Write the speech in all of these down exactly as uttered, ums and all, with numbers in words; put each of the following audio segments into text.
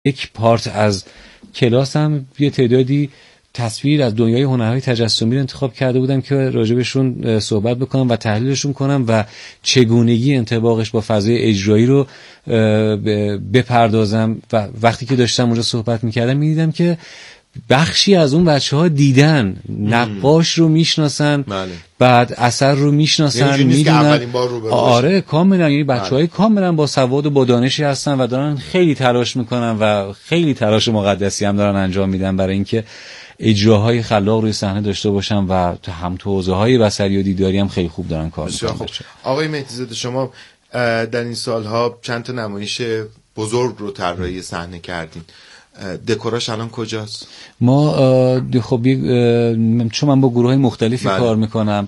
یک پارت از کلاس هم یه تعدادی تصویر از دنیای هنرهای تجسمی رو انتخاب کرده بودم که راجبشون صحبت بکنم و تحلیلشون کنم و چگونگی انطباقش با فضای اجرایی رو بپردازم. و وقتی که داشتم اونجا صحبت میکردم میدیدم که بخشی از اون بچه ها دیدن نقاش رو میشناسن، بله. بعد اثر رو میشناسن، میدونن. آره کاملا، یعنی بچه های کاملا با سواد و با دانشی هستن و دارن خیلی تلاش میکنن و خیلی تلاش مقدسی هم دارن انجام میدن برای اینکه اجراهای خلاق روی صحنه داشته باشن و هم تو حوزه‌های بصری و دیداری هم خیلی خوب دارن کار میکنن. آقای مهدی‌زاده، شما در این سالها چند تا نمایش بزرگ رو طراحی صحنه کردین. دکوراش الان کجاست؟ ما خب چون من با گروه‌های مختلفی بله. کار میکنم،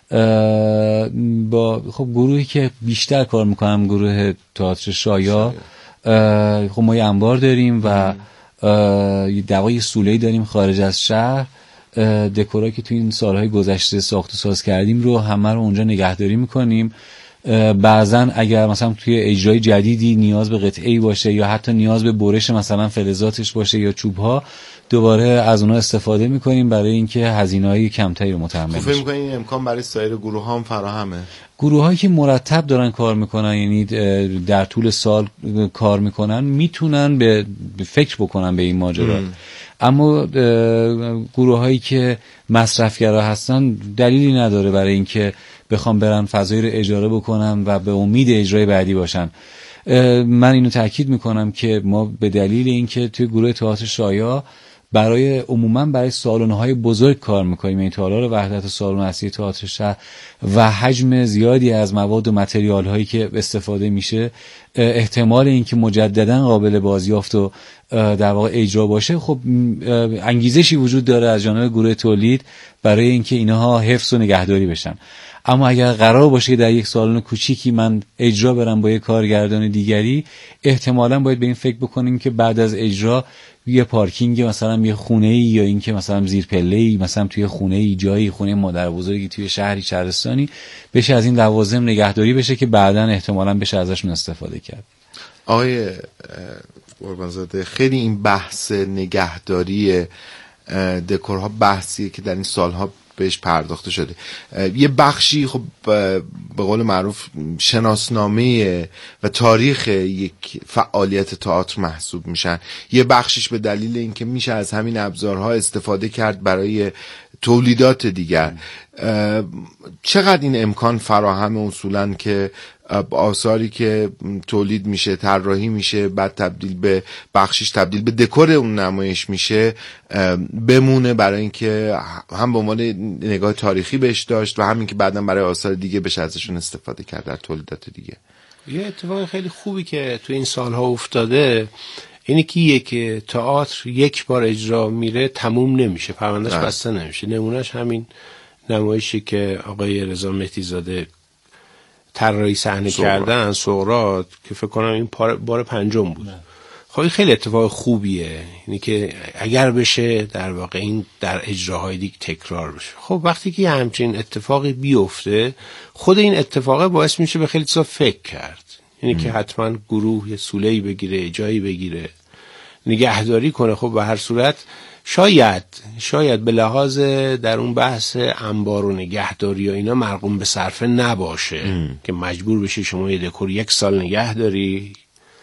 با خب گروهی که بیشتر کار میکنم گروه تئاتر شایا، خب ما یه انبار داریم و دوای سوله‌ای داریم خارج از شهر. دکورایی که تو این سالهای گذشته ساخت و ساز کردیم رو همه رو اونجا نگهداری میکنیم. بعضن اگر مثلا توی اجرای جدیدی نیاز به قطعه‌ای باشه یا حتی نیاز به برش مثلا فلزاتش باشه یا چوب‌ها، دوباره از اونها استفاده میکنیم برای اینکه هزینه‌های کمتری رو متحمل بشیم. فکر می‌کنین این امکان برای سایر گروه‌ها هم فراهمه؟ گروه‌هایی که مرتب دارن کار میکنن، یعنی در طول سال کار میکنن، میتونن به فکر بکنن به این ماجرا. اما گروه‌هایی که مصرفگرا هستن دلیلی نداره برای اینکه بخوام برن فضایی رو اجاره بکنن و به امید اجرای بعدی باشن. من اینو تاکید میکنم که ما به دلیل اینکه توی گروه تئاتر شایا برای عموما برای سالن‌های بزرگ کار میکنیم، این تالار وحدت سالن اصلی تئاتر شهر و حجم زیادی از مواد و متریال هایی که استفاده میشه، احتمال اینکه مجددا قابل بازیافت و در واقع اجرا باشه، خب انگیزشی وجود داره از جانب گروه تولید برای اینکه اینها حفظ و نگهداری بشن. اما اگر قرار باشه که در یک سالن کوچیکی من اجرا برم با یک کارگردان دیگری، احتمالاً باید به این فکر بکنیم که بعد از اجرا یه پارکینگ مثلا یه خونه‌ای یا اینکه مثلا زیر پله‌ای مثلا توی خونه‌ای جایی خونه مادر بزرگی توی شهری شهرستانی بشه از این لوازم نگهداری بشه که بعداً احتمالاً بشه ازشون استفاده کرد. آقای قربانزاده، خیلی این بحث نگهداری دکورها بحثیه که در این سالها بهش پرداخته شده. یه بخشی خب به قول معروف شناسنامه و تاریخ یک فعالیت تئاتر محسوب میشن، یه بخشیش به دلیل اینکه میشه از همین ابزارها استفاده کرد برای تولیدات دیگر. چقدر این امکان فراهم اصولاً که آثاری که تولید میشه، طراحی میشه، بعد تبدیل به بخشیش تبدیل به دکور اون نمایش میشه، بمونه برای اینکه هم به عنوان نگاه تاریخی بهش داشت و همین که بعداً برای آثار دیگه بشه ازشون استفاده کرد در تولیدات دیگه. یه اتفاق خیلی خوبی که تو این سالها افتاده اینه که یک تئاتر یک بار اجرا میره تموم نمیشه، پروندهش بسته نمیشه. نمونهش همین نمایشی که آقای رضا مهدی‌زاده طراحی صحنه کردن، سقراط، که فکر کنم این بار پنجم بود. خب این خیلی اتفاق خوبیه، یعنی که اگر بشه در واقع این در اجراهای دیگه تکرار بشه. خب وقتی که همچین اتفاقی بیفته، خود این اتفاق باعث میشه به خیلی چیزا فکر کرد، یعنی که حتما گروه یه سوله‌ای بگیره، جایی بگیره، نگهداری کنه. خب به هر صورت شاید شاید به لحاظ در اون بحث انبار و نگهداری و اینا مرقوم به صرفه نباشه ام. که مجبور بشی شما یه دکور یک سال نگهداری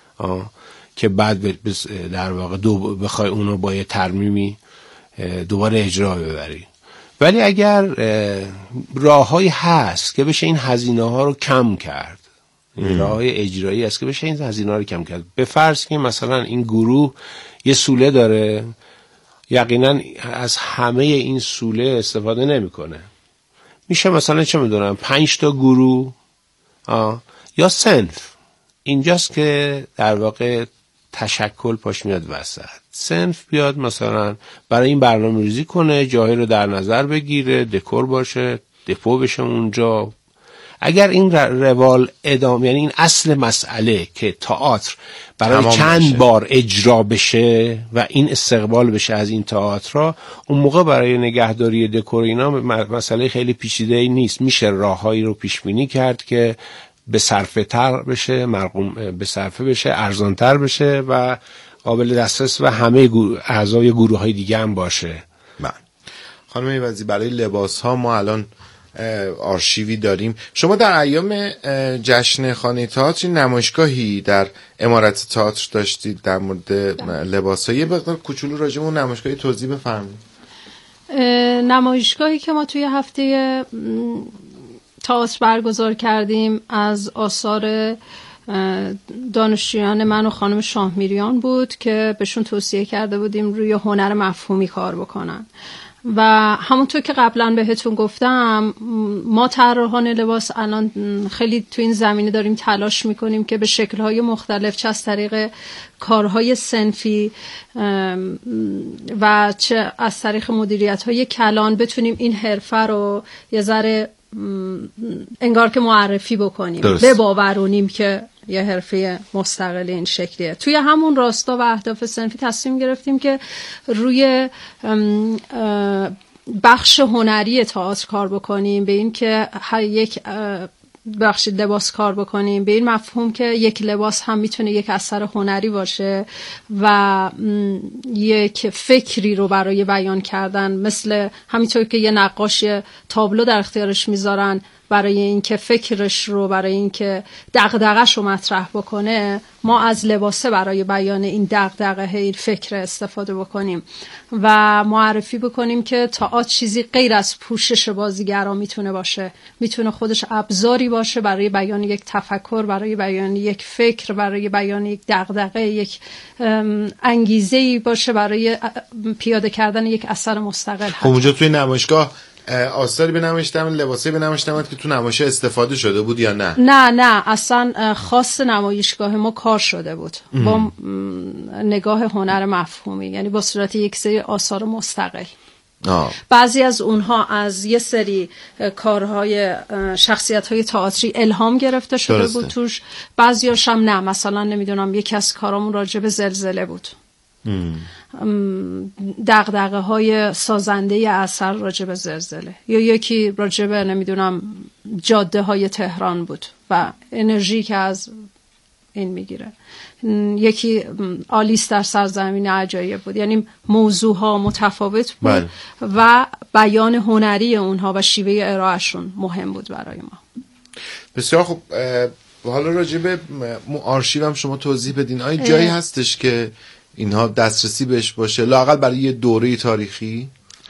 که بعد در واقع دو بخوای اونو با یه ترمیمی دوباره اجرا ببری. ولی اگر راههایی هست که بشه این هزینه ها رو کم کرد، راههای اجرایی هست که بشه این هزینه ها رو کم کرد. به فرض که مثلا این گروه یه سوله داره، یقینا از همه این سوله استفاده نمیکنه، میشه مثلا چه میدونم پنج تا گروه آه. یا صنف. اینجاست که در واقع تشکل پاش میاد وسط. صنف بیاد مثلا برای این برنامه ریزی کنه، جایی رو در نظر بگیره، دکور باشه، دپو بشه اونجا. اگر این روال ادامه، یعنی این اصل مسئله که تئاتر برای چند بشه. بار اجرا بشه و این استقبال بشه از این تئاترها، اون موقع برای نگهداری دکور اینا مسئله خیلی پیچیده‌ای نیست. میشه راههایی رو پیش بینی کرد که به صرفه تر بشه، مرقوم به صرفه بشه، ارزان تر بشه و قابل دسترس و همه گروه اعضای گروه‌های دیگه هم باشه. بله. خانم ایوزی، برای لباس ها ما الان آرشیوی داریم. شما در ایام جشن خانه تئاتر نمایشگاهی در عمارت تئاتر داشتید در مورد لباس ها. یه مقدار کوچولو راجع به اون نمایشگاهی توضیح بفرمایید. نمایشگاهی که ما توی هفته تئاتر برگزار کردیم از آثار دانشجویان من و خانم شاهمیریان بود که بهشون توصیه کرده بودیم روی هنر مفهومی کار بکنن و همونطور که قبلا بهتون گفتم ما طراحان لباس الان خیلی تو این زمینه داریم تلاش میکنیم که به شکل‌های مختلف، چه از طریق کارهای صنفی و چه از طریق مدیریت‌های کلان، بتونیم این حرفه رو یه ذره انگار که معرفی بکنیم، بباورونیم که یه حرفه مستقل این شکلیه. توی همون راستا و اهداف صنفی تصمیم گرفتیم که روی بخش هنری تئاتر کار بکنیم، به این که هر یک بخش لباس کار بکنیم، به این مفهوم که یک لباس هم میتونه یک اثر هنری باشه و یک فکری رو برای بیان کردن، مثل همینطور که یه نقاش تابلو در اختیارش میذارن برای اینکه فکرش رو، برای اینکه دغدغه‌اش رو مطرح بکنه، ما از لباسه برای بیان این دغدغه، این فکر استفاده بکنیم و معرفی بکنیم که تئاتر چیزی غیر از پوشش بازیگرا میتونه باشه، میتونه خودش ابزاری باشه برای بیان یک تفکر، برای بیان یک فکر، برای بیان یک دغدغه، یک انگیزه‌ای باشه برای پیاده کردن یک اثر مستقل. خب اونجا توی نمایشگاه آثاری به نمایشتم، لباسی به نمایشتم که تو نمایش استفاده شده بود یا نه؟ نه نه اصلا خاص نمایشگاه ما کار شده بود ام. با نگاه هنر مفهومی، یعنی با صورت یک سری آثار مستقل. آه. بعضی از اونها از یه سری کارهای شخصیت‌های تئاتری الهام گرفته شده درسته. بود توش، بعضیاش هم نه. مثلا نمیدونم یکی از کارامون راجع به زلزله بود، دغدغه های سازنده اثر راجع به زلزله، یا یکی راجع به نمیدونم جاده های تهران بود و انرژی که از این میگیره، یکی آلیس در سرزمین عجایب بود. یعنی موضوع ها متفاوت بود بله. و بیان هنری اونها و شیوه ارائهشون مهم بود برای ما. بسیار خوب. حالا راجع به آرشیو هم شما توضیح بدین. آیا جایی هستش که اینها دسترسی بهش باشه، لااقل برای یه دوره تاریخی؟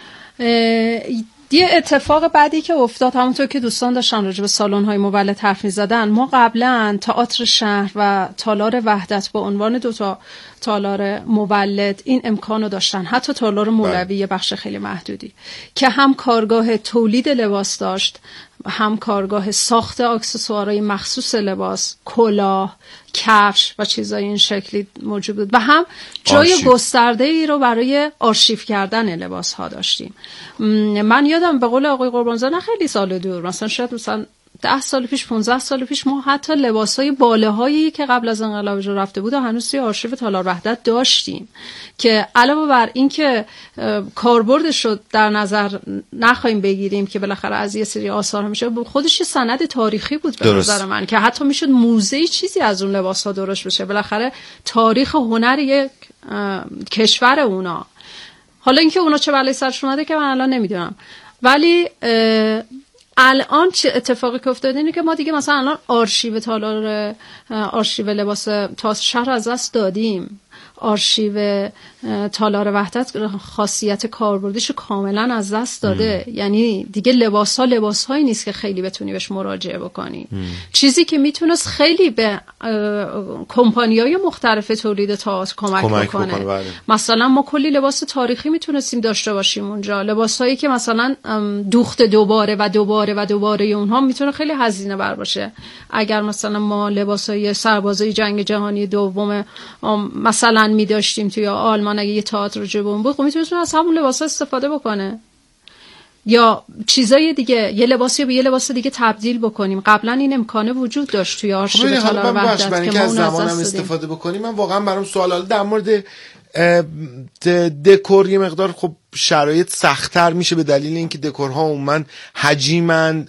یه اتفاق بعدی که افتاد، همونطور که دوستان داشتن راجع به سالن‌های مولد حرف می‌زدن، ما قبلا تئاتر شهر و تالار وحدت با عنوان دو تا تالار مولد این امکانو داشتن، حتی تالار مولوی یه بخش خیلی محدودی که هم کارگاه تولید لباس داشت، هم کارگاه ساخت اکسسوارهای مخصوص لباس، کلاه، کفش و چیزای این شکلی موجود بود و هم جای گسترده ای رو برای آرشیو کردن لباس ها داشتیم. من یادم به قول آقای قربانزاده نه خیلی سال دور، مثلا شاید مثلا ده سال پیش، پونزده سال پیش، ما حتی لباسای بالهایی که قبل از انقلاب جو رفته بود هنوز توی آرشیو تالار وحدت داشتیم که علاوه بر این که کاربردش رو در نظر نخواهیم بگیریم که بالاخره از یه سری آثار میشه، خودش یه سند تاریخی بود به درست. نظر من که حتی میشد موزه چیزی از اون لباسا درست بشه، بالاخره تاریخ هنر یک کشور اونا. حالا اینکه اونا چه بلایی سرشون اومده که من الان نمیدونم، ولی الان چه اتفاقی که افتاده اینه که ما دیگه مثلا الان آرشیو تالار آرشیو لباس تئاتر شهر از دست دادیم، آرشیو تالار وحدت خاصیت کاربردیشو کاملا از دست داده. ام. یعنی دیگه لباس ها لباس هایی نیست که خیلی بتونی بهش مراجعه بکنی. ام. چیزی که میتونست خیلی به کمپانی‌های مختلف تولید تئاتر کمک, کمک بکنه, بکنه مثلا ما کلی لباس تاریخی میتونستیم داشته باشیم اونجا، لباسایی که مثلا دوخت دوباره و دوباره و دوباره اونها میتونه خیلی هزینه بر باشه. اگر مثلا ما لباسای سربازای جنگ جهانی دوم مثلا می داشتیم توی آلمان، اگه یه تئاتر جبون بود، خب میتونستیم از همون لباسا استفاده بکنه یا چیزای دیگه، یه لباسی به یه لباس دیگه تبدیل بکنیم. قبلا این امکانه وجود داشت توی آرشیو تالار وحدت که ما از زمانم استفاده بکنیم. من واقعا برام سوال در مورد دکور یه مقدار خب شرایط سخت‌تر میشه به دلیل اینکه دکورها عموما حجیمن،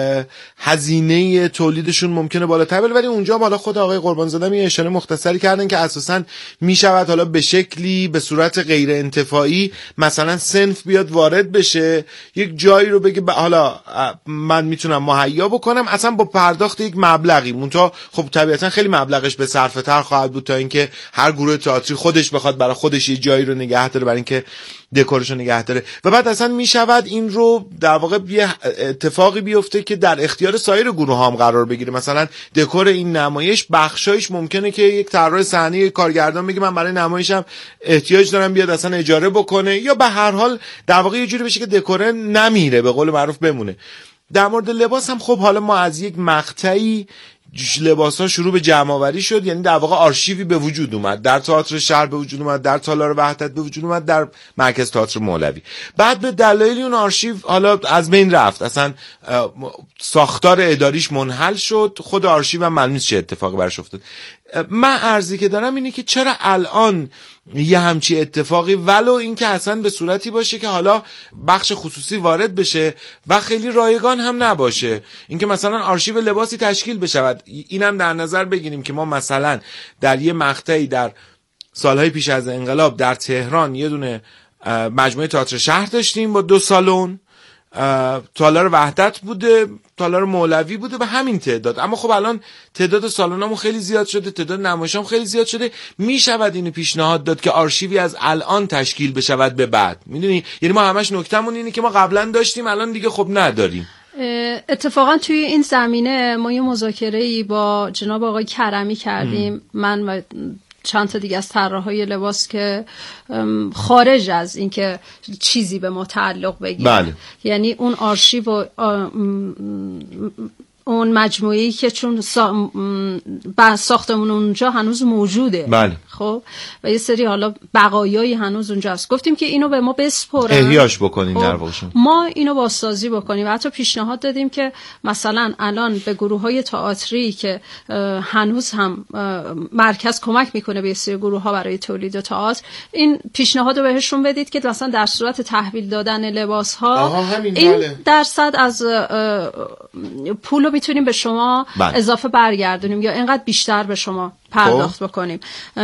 هزینه تولیدشون ممکنه بالاتر بره، ولی اونجا حالا خود آقای قربانزاده می اشاره مختصری کردن که اساساً میشود حالا به شکلی به صورت غیر انتفاعی مثلا صنف بیاد وارد بشه، یک جایی رو بگه حالا من میتونم مهیا بکنم اصلا با پرداخت یک مبلغی، منتها خب طبیعتا خیلی مبلغش به صرفه تر خواهد بود تا اینکه هر گروه تئاتری خودش بخواد برای خودش یه جایی رو نگه داره برای اینکه دکورشو نگه داره، و بعد اصلا میشود این رو در واقع یه اتفاقی بیفته که در اختیار سایر گروه هم قرار بگیره. مثلا دکور این نمایش بخشایش ممکنه که یک طراح صحنه کارگردان بگه من برای نمایشم احتیاج دارم بیاد اصلا اجاره بکنه، یا به هر حال در واقع یه جوری بشه که دکور نمیره، به قول معروف بمونه. در مورد لباس هم خب حالا ما از یک مقطعی لباس ها شروع به جمع آوری شد، یعنی در واقع آرشیوی به وجود اومد، در تئاتر شهر به وجود اومد، در تالار وحدت به وجود اومد، در مرکز تئاتر مولوی. بعد به دلایل اون آرشیو حالا از بین رفت، اصلا ساختار اداریش منحل شد، خود آرشیو هم معلوم نیست چه اتفاقی براش افتاد. من عرضی که دارم اینه که چرا الان یه همچی اتفاقی، ولو اینکه اصلا به صورتی باشه که حالا بخش خصوصی وارد بشه و خیلی رایگان هم نباشه، اینکه مثلا آرشیو لباسی تشکیل بشود. اینم در نظر بگیریم که ما مثلا در یه مقطعی در سالهای پیش از انقلاب در تهران یه دونه مجموعه تئاتر شهر داشتیم با دو سالن، تالار وحدت بوده، تالار مولوی بوده به همین تعداد، اما خب الان تعداد سالنامون خیلی زیاد شده، تعداد نمایشام خیلی زیاد شده، میشود اینو پیشنهاد داد که آرشیوی از الان تشکیل بشود به بعد. میدونی یعنی ما همش نکتمون اینه که ما قبلا داشتیم الان دیگه خب نداریم. اتفاقا توی این زمینه ما یه مذاکره‌ای با جناب آقای کرمی کردیم، ام. من و چند تا دیگه از طراحای لباس که خارج از اینکه چیزی به ما تعلق بگیره. بله. یعنی اون آرشیو و اون مجموعه‌ای که چون سا... بعد ساختمون اونجا هنوز موجوده. بله. خب و یه سری حالا بقایایی هنوز اونجا هست، گفتیم که اینو به ما بسپرن، احیاش بکنیم. خب در واقع ما اینو بازسازی بکنیم و حتی پیشنهاد دادیم که مثلا الان به گروه‌های تئاتری که هنوز هم مرکز کمک میکنه به سری گروه‌ها برای تولید تئاتر، این پیشنهاد رو بهشون بدید که مثلا در صورت تحویل دادن لباس‌ها این درصد از پول میتونیم به شما بله. اضافه برگردونیم یا اینقدر بیشتر به شما پرداخت بکنیم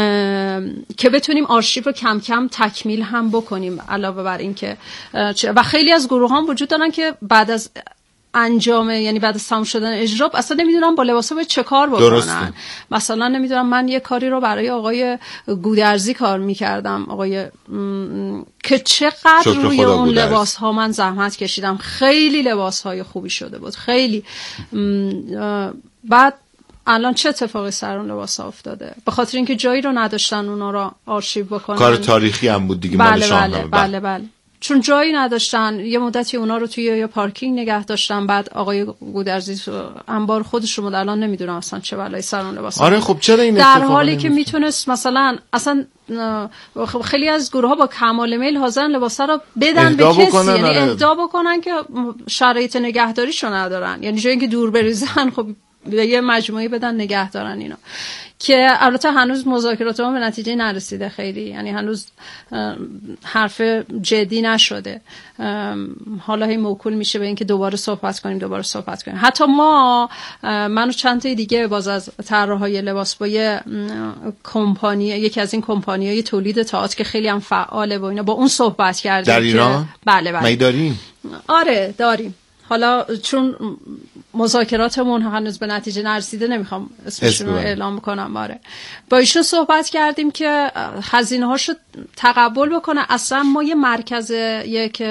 که بتونیم آرشیو رو کم کم تکمیل هم بکنیم. علاوه بر این که و خیلی از گروه هم وجود دارن که بعد از انجام، یعنی بعد از تمام شدن اجرا اصلا نمیدونم با لباسا باید چه کار بکنن. درسته. مثلا نمیدونم، من یه کاری رو برای آقای گودرزی کار میکردم، آقای م... که چقدر روی اون لباس ها من زحمت کشیدم، خیلی لباس های خوبی شده بود، خیلی م... بعد الان چه اتفاقی سر اون لباس ها افتاده؟ به خاطر اینکه جایی رو نداشتن اونا رو آرشیو بکنن. کار تاریخی هم بود دیگه. بله مال بله, بله بله چون جایی نداشتن، یه مدتی اونا رو توی یه پارکینگ نگه داشتن، بعد آقای گودرزی انبار خودش رو الان نمیدونم اصلا چه بلایی سر اون لباس. آره خب چرا این در حالی که میتونست مثلا اصلا خیلی از گروه ها با کمال میل حاضرن لباسا رو بدن به کسی، یعنی اهدا بکنن که شرایط نگهداریشو ندارن، یعنی جایی که دور بریزن خب یه مجموعه بدن نگه دارن اینا، که البته هنوز مذاکرات ما به نتیجه نرسیده خیلی، یعنی هنوز حرف جدی نشده، حالا هی موکول میشه به اینکه دوباره صحبت کنیم دوباره صحبت کنیم. حتی ما من و چند تا دیگه باز از طراحای لباس با یه کمپانی، یکی از این کمپانیای تولید تئاتر که خیلی هم فعاله و اینا، با اون صحبت کردیم. در ایران؟ بله بله. ما داریم؟ آره داریم. حالا چون مذاکراتمون هنوز به نتیجه نرسیده نمیخوام اسمشون رو اعلام کنم. آره با ایشون صحبت کردیم که هزینه هاشو تقبل بکنه. اصلا ما یه مرکز، یک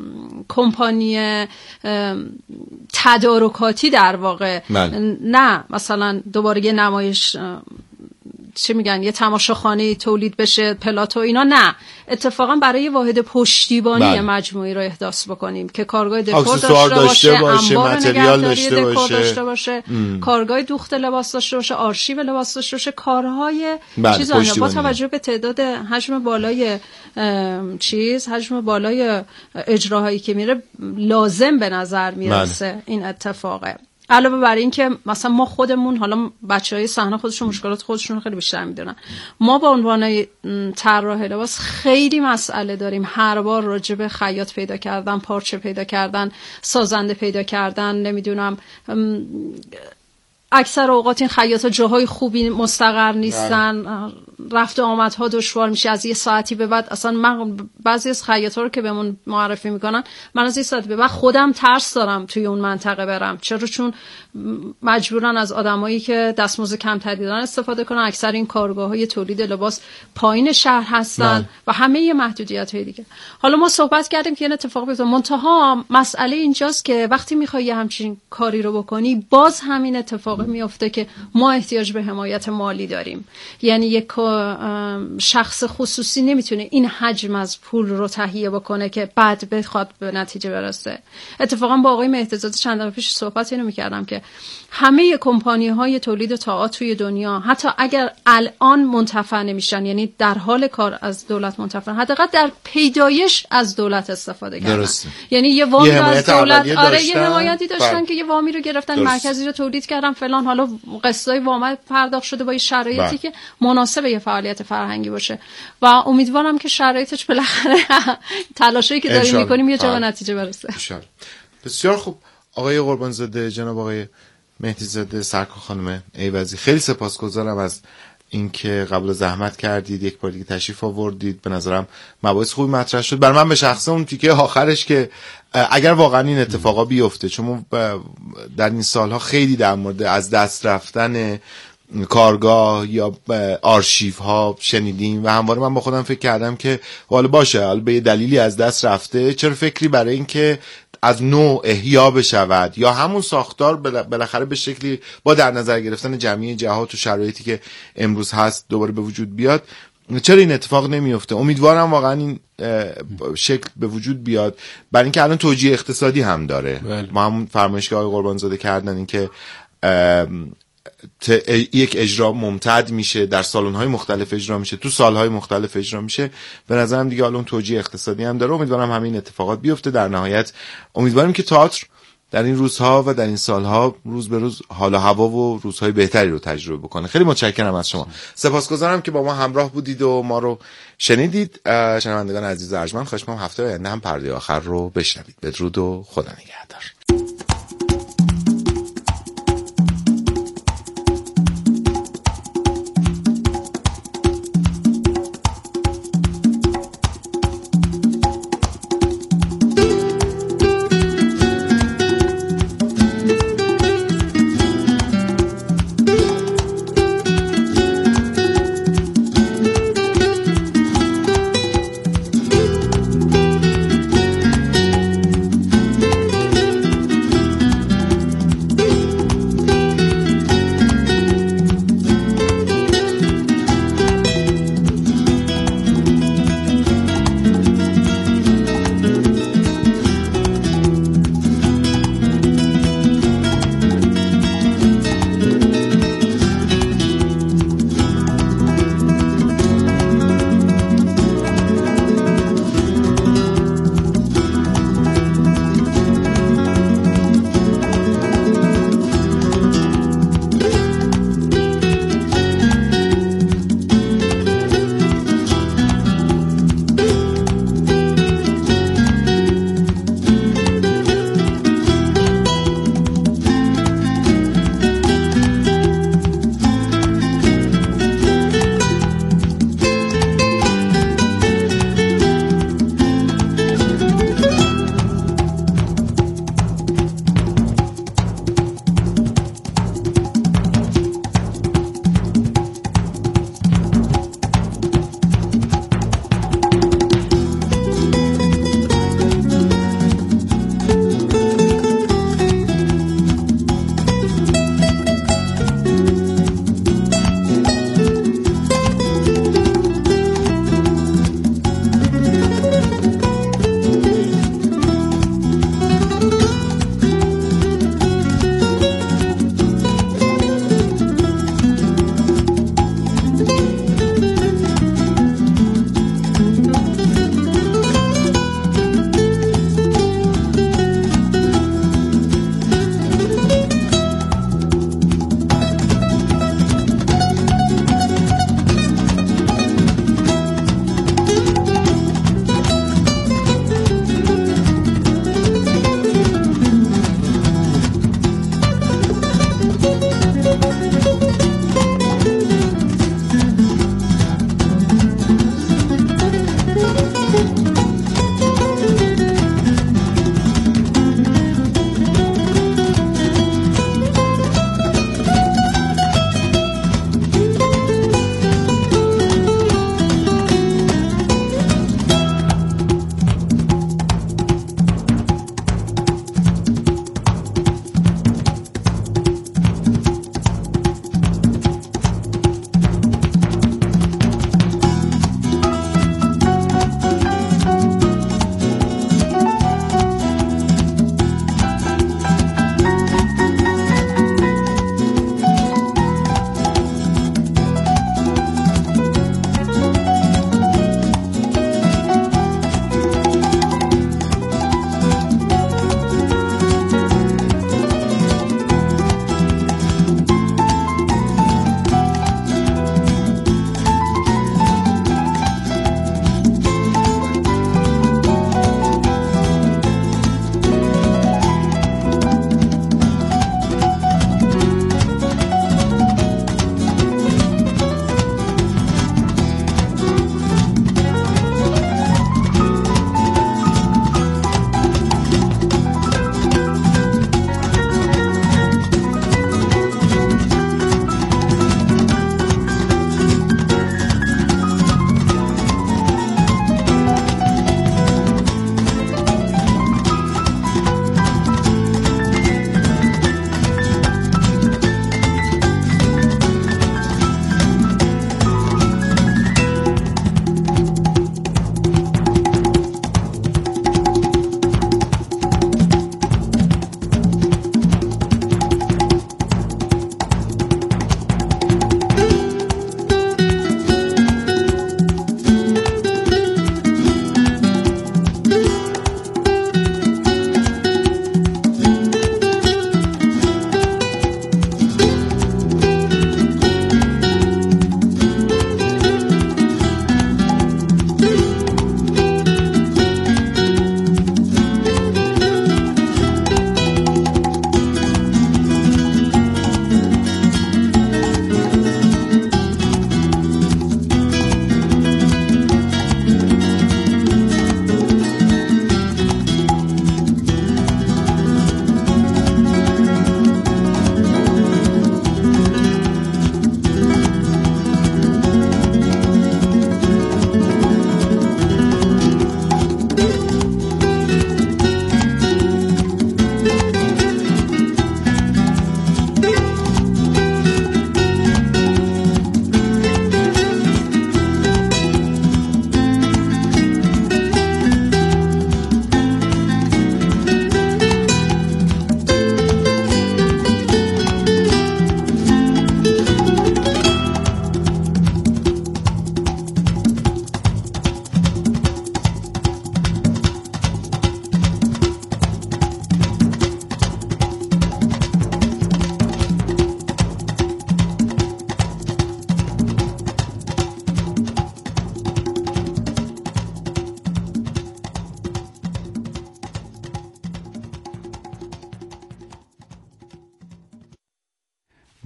کمپانی تدارکاتی در واقع من. نه مثلا دوباره یه نمایش چه میگن یه تماشاخانه تولید بشه پلاتو اینا، نه، اتفاقا برای واحد پشتیبانی بله. مجموعی رو احداث بکنیم که کارگاه دکور داشته, داشته باشه، انبار متریال داشته باشه, داشته باشه کارگاه دوخت لباس داشته باشه، آرشیو لباس داشته باشه، کارهای بله. چیزا با توجه به تعداد حجم بالای چیز حجم بالای اجراهایی که میره لازم به نظر میرسه بله. این اتفاقه. علاوه بر این که مثلا ما خودمون، حالا بچهای صحنه خودشون مشکلات خودشون خیلی بیشتر میدونن، ما با عنوان طراح لباس خیلی مسئله داریم. هر بار راجع به خیاط پیدا کردن، پارچه پیدا کردن، سازنده پیدا کردن، نمیدونم اکثر اوقات این خیاطا جاهای خوبی مستقر نیستن، رفت و آمدها دشوار میشه. از یه ساعتی به بعد اصلا من بعضی از خیاطا رو که بهمون معرفی میکنن، من از یه ساعتی به بعد خودم ترس دارم توی اون منطقه برم. چرا؟ چون مجبورن از آدمایی که دستمزد کمتری دارن استفاده کنن. اکثر این کارگاه‌های تولید لباس پایین شهر هستن نه. و همه یه محدودیت‌های دیگه. حالا ما صحبت کردیم که این اتفاق بیفته، منتها مسئله اینجاست که وقتی می‌خوای همچین کاری رو بکنی، باز همین اتفاق میفته که ما احتیاج به حمایت مالی داریم. یعنی یک شخص خصوصی نمیتونه این حجم از پول رو تهیه بکنه که بعد بخواد به نتیجه برسه. اتفاقا با آقای مهدی‌زاده چند دقیقه پیش صحبت اینو می‌کردم که همه کمپانی‌های تولید تئاتر توی دنیا حتی اگر الان منتفع نمیشن، یعنی در حال کار از دولت منتفع، حداقل در پیدایش از دولت استفاده کردن. درسته. یعنی یه وامی رو از دولت، آره یه حمایتی داشتن که یه وامی رو گرفتن، درست. مرکزی رو تولید کردن فلان، حالا قسطای وام پرداخت شده با شرایطی با. که مناسب یه فعالیت فرهنگی باشه و امیدوارم که شرایطش بالاخره تلاشی که داریم می‌کنیم یه جا به نتیجه برسه. بسیار خوب. آقای قربانزاده، جناب آقای مهدی‌زاده، سرکار خانم ایوزی، خیلی سپاسگزارم از اینکه قبول زحمت کردید، یک بار دیگه تشریف آوردید. به نظرم مباحث خوبی مطرح شد. برای من به شخصه اون تیکه آخرش که اگر واقعا این اتفاقا بیفته، چون در این سالها خیلی در مورد از دست رفتن کارگاه یا آرشیو ها شنیدیم و همواره من با خودم فکر کردم که حالا باشه، حالا به یه دلیلی از دست رفته، چرا فکری برای این که از نوع احیا بشود یا همون ساختار بالاخره به شکلی با در نظر گرفتن جمعی جهات و شرایطی که امروز هست دوباره به وجود بیاد، چرا این اتفاق نمیفته؟ امیدوارم واقعا این شکل به وجود بیاد، برای اینکه الان توجیه اقتصادی هم داره. بله. ما همون فرمایشی که آقای قربانزاده کردن، این که یک اجرا ممتد میشه، در سالن‌های مختلف اجرا میشه، تو سال‌های مختلف اجرا میشه، به نظرم دیگه الان توجیه اقتصادی هم داره. امیدوارم همین اتفاقات بیفته. در نهایت امیدواریم که تئاتر در این روزها و در این سالها روز به روز حال و هوا و روزهای بهتری رو تجربه بکنه. خیلی متشکرم از شما. سپاسگزارم که با ما همراه بودید و ما رو شنیدید. شنوندگان عزیز ارجمند، خواهش می‌کنم هفته آینده هم پرده آخر رو بشنوید. بدرود و خدا نگهدار.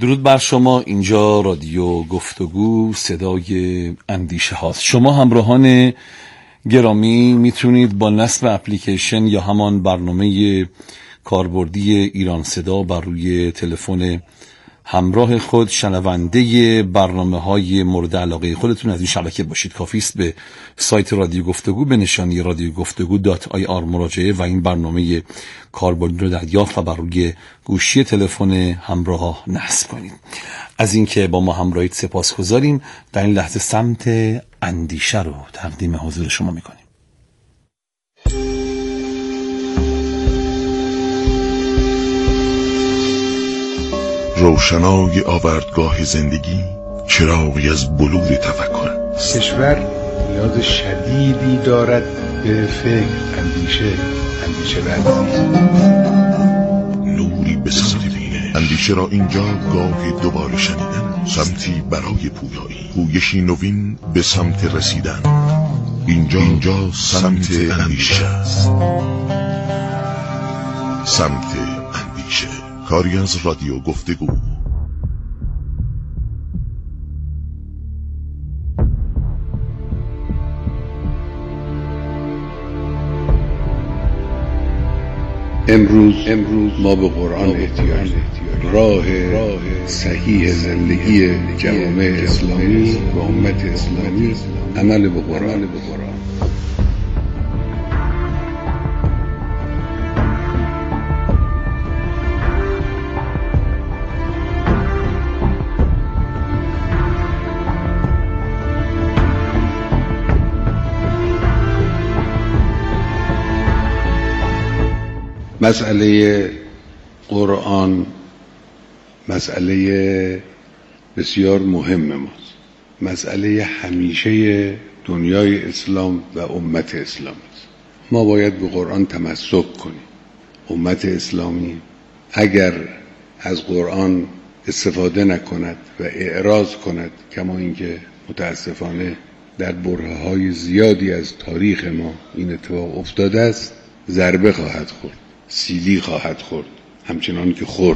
درود بر شما. اینجا رادیو گفتگو، صدای اندیشه هاست. شما همراهان گرامی میتونید با نصب اپلیکیشن یا همان برنامه کاربردی ایران صدا بر روی تلفن همراه خود شنونده برنامه‌های مورد علاقه خودتون از این شبکه باشید. کافی است به سایت رادیو گفتگو به نشانی رادیو گفتگو دات آی آر مراجعه و این برنامه کاربردی رو دریافت و بر روی گوشی تلفن همراه نصب کنید. از اینکه با ما همراهید سپاسگزاریم. در این لحظه سمت اندیشه رو تقدیم حضور شما می‌کنیم. روشنای آوردگاه زندگی، چراغی از بلور تفکر. کشور نیاز شدیدی دارد به فکر، اندیشه، اندیشه ورزی، نوری به سمت بینه. اندیشه را اینجا گاه دوباره شنیدن، سمتی برای پویایی، پویشی نوین به سمت رسیدن. اینجا اینجا سمت اندیشه است. سمت اندیشه، کاری از رادیو گفتگو. امروز امروز ما به قرآن احتیاج داریم. راه راه صحیح زندگی جوامع اسلامی و امت اسلامی عمل به قرآن. مسئله قرآن مسئله بسیار مهم ماست، مسئله همیشه دنیای اسلام و امت اسلام است. ما باید به قرآن تمسک کنیم. امت اسلامی اگر از قرآن استفاده نکند و اعراض کند، کما اینکه متاسفانه در برهه‌های زیادی از تاریخ ما این اتفاق افتاده است، ضربه خواهد خورد، سیلی خواهد خورد، همچنان که خورد.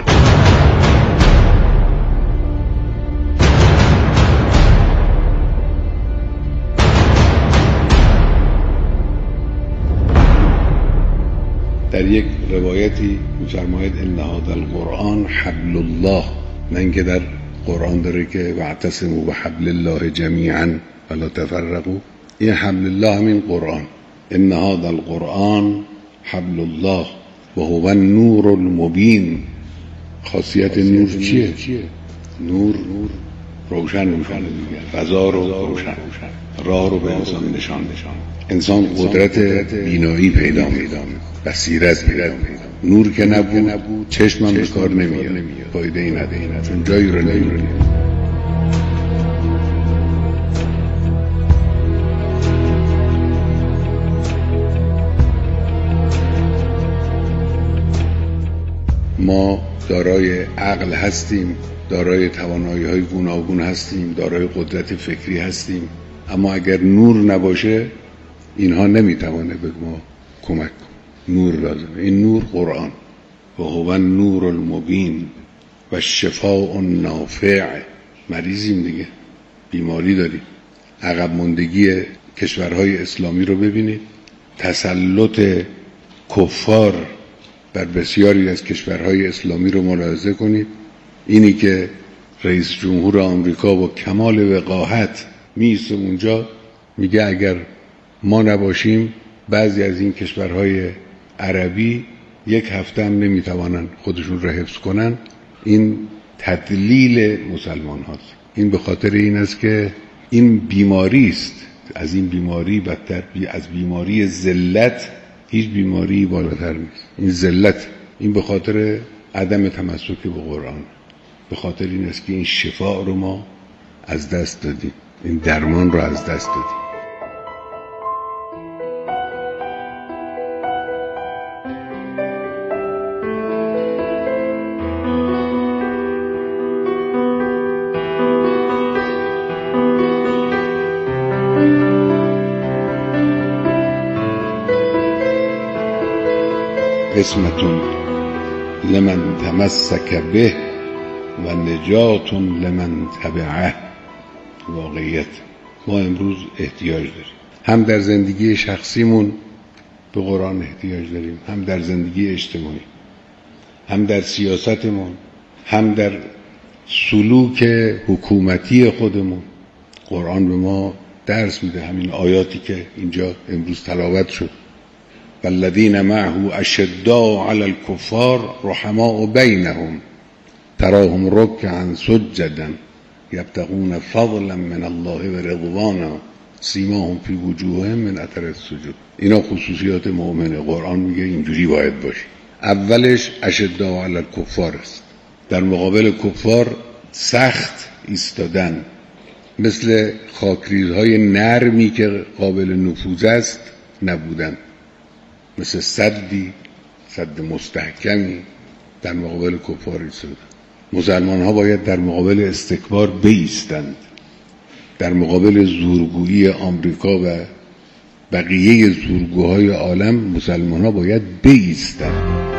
در یک روایتی می‌فرماید ان هذا القرآن حبل الله، نه اینکه در قرآن داره که واعتصموا بحبل الله جمیعا ولا تفرقوا. این حبل الله همین قرآن. ان هذا القرآن حبل الله و هو النور المبین. خاصیت نور چیه؟ نور روشن میکنه دیگه، فضا رو روشن، راه رو به انسان نشان نشان. انسان قدرت بینایی پیدا میکنه، بصیرت پیدا میکنه. نور که نبود چشمم به کار نمیاد، فایده ای نداره، چون جایی رو نمیره. ما دارای عقل هستیم، دارای توانایی‌های گوناگون هستیم، دارای قدرت فکری هستیم، اما اگر نور نباشه اینها نمیتوانه به ما کمک کنه. نور لازمه. این نور قرآن. و هو النور المبین و شفاء نافع. مریضیم دیگه، بیماری داریم. عقب ماندگی کشورهای اسلامی رو ببینید، تسلط کفار بر بسیاری از کشورهای اسلامی رو ملاحظه کنید. اینی که رئیس جمهور آمریکا با کمال وقاحت میسته اونجا میگه اگر ما نباشیم بعضی از این کشورهای عربی یک هفته هم نمیتوانن خودشون رو حفظ کنن. این تدلیل مسلمان هاست. این به خاطر این است که این بیماری است. از این بیماری بدتر، از بیماری ذلت هیچ بیماری بالاتر نیست. این ذلت، این به خاطر عدم تمسک به قرآن، به خاطر این است که این شفا رو ما از دست دادیم، این درمان رو از دست دادیم. قسمتون لمن تمسک به و نجات لمن تبعه. واقعیت ما امروز احتیاج داریم، هم در زندگی شخصیمون به قرآن احتیاج داریم، هم در زندگی اجتماعی، هم در سیاستمون، هم در سلوک حکومتی خودمون. قرآن به ما درس میده، همین آیاتی که اینجا امروز تلاوت شد. والذین معه اشداء علی الکفار رحماء بینهم تراهم رکعا سجدا یبتغون فضلا من الله و رضوانا سیماهم فی وجوههم من اثر السجود. اینا خصوصیات مؤمن. قرآن میگه اینجوری باید باشه. اولش اشداء علی الکفار است، در مقابل کفار سخت ایستادن، مثل خاکریزهای نرمی که قابل نفوذ است نبودن، مثل سدی سد مستحکمی در مقابل کفار ایستادن. مسلمان ها باید در مقابل استکبار بایستند، در مقابل زورگویی آمریکا و بقیه زورگوهای عالم مسلمان ها باید بایستند.